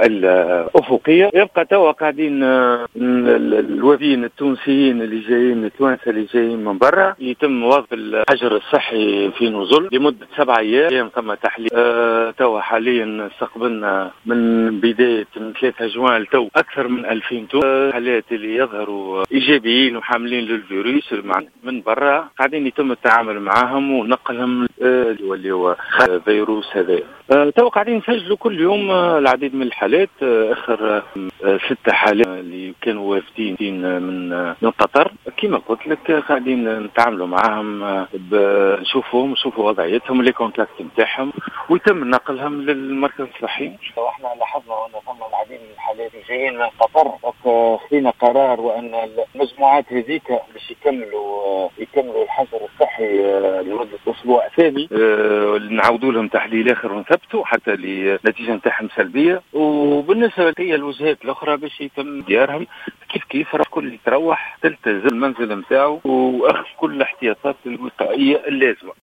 الأفقية. يبقى توا قاعدين الوافدين التونسيين اللي جايين، التوانسة اللي جايين من برا، يتم وضع الحجر الصحي في نزل لمدة 7 أيام. ثم تحليل توا حاليا استقبلنا من بداية من 3 جوان لتو أكثر من 2000 حالات اللي يظهروا إيجابيين وحاملين للفيروس من برا، قاعدين يتم التعامل معهم ونقلهم اللي هو فيروس هذا. تو قاعدين نسجلوا كل يوم العديد من الحالات. آخر 6 حالات اللي كانوا وافدين من قطر. كما قلت لك قاعدين نتعاملوا معهم، نشوفوا وضعيتهم، لي كونتاكت نتاعهم، ويتم نقلهم للمركز الصحي. واحنا لاحظنا ان ثم العديد من الحالات جايين من قطر، خذينا قرار وان المجموعات هذيك باش يكملوا الحجر الصحي لمده اسبوع ثاني، نعاودوا لهم تحليل اخر ونثبتوا حتى النتيجه نتاعهم سلبيه. وبالنسبه هي الوجهات الاخرى باش يتم ديارهم كيف الكل يتروح تلتزم المنزل نتاعو واخذ كل الاحتياطات الوقائيه اللازمه.